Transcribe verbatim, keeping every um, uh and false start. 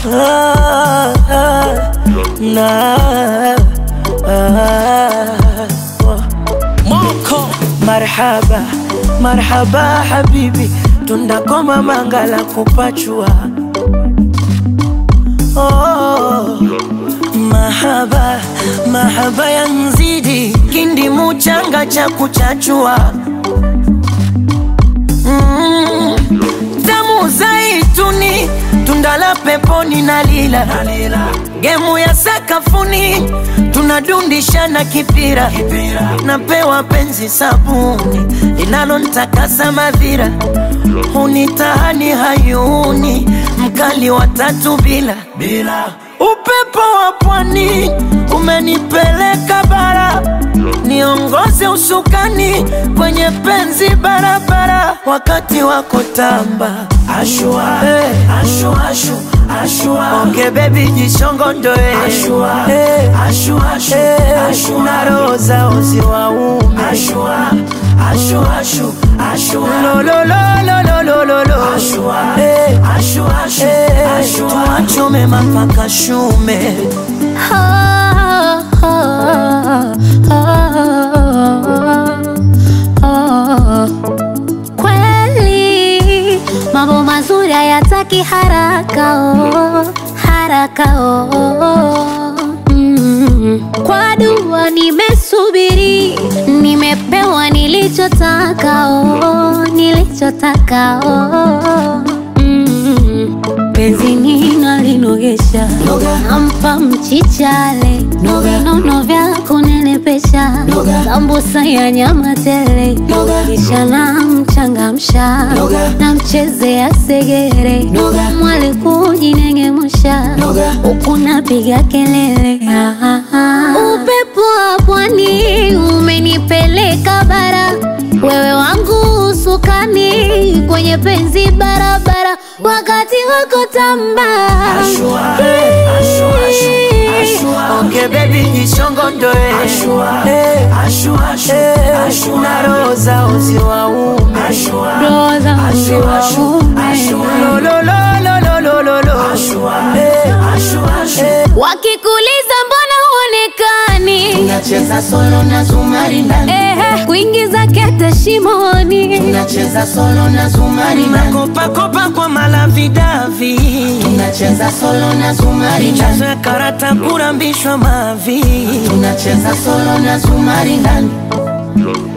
ah, ah, na, ah, oh. Moko marhaba, marhaba habibi, tundakoma mangala kupachua. Oh, mahaba, mahaba ya nzidi, kindi muchanga cha kuchachua. Mm, tamu zaituni, tundala peponi na lila, gemu ya sakafuni, tunadundisha na kipira, napewa penzi sabuni, linalo ntakasa madhira, unitahani hayuni, mkali wa tatu bila, bila. Upepo wa pwani umenipeleka bara, niongoze usukani kwenye penzi barabara, wakati wako tamba ashua, hey. Ashua, ashu, ashua. Onge baby jishongo ndoe ashua, hey. Ashua, ashu, hey. Ashua. Na roza ozi wa ume ashua, ashua, ashu, ashua. Lo lo lo lo lo lo lo lo ashua, hey. Ashua, ashu, hey. Ashua. Tuachume mapaka shume. Oh, oh, oh, oh. Kweli mambo mazuri hayataki haraka, oh, haraka, oh. Mm. Kwa dua nimesubiri, nimepewa nilichotaka, oh, nilichotaka, oh. Mm. Penzi nina linogesha, nampa mchichale, nono vya kunenepesha, sambusa ya nyama tele, kisha namchangamsha, namchezea segere, mwali kujinengemusha, huku napiga kelele. Upepo wa pwani umenipeleka bara, wewe wangu usukani kwenye penzi barabara, wakati wako tamba ashua, hey. Ashua, ashu, ashua. Onge baby jishongo ndoe ashua, hey. Ashua, ashu, hey. Ashua. Na roza ozi wa ume ashua, roza ozi wa ume. Lo lo lo lo lo lo lo lo ashua, hey. Ashua, ashu, hey. Wakikuliza mbona huonekani, tunacheza solo na zumari ndani, eh, kuingiza kete shimoni, tunacheza solo na zumari ndani, kopa kopa kwa malavidavi, tunacheza solo na zumari ndani, chazo karata kurambishwa mavi, tunacheza solo na zumari ndani.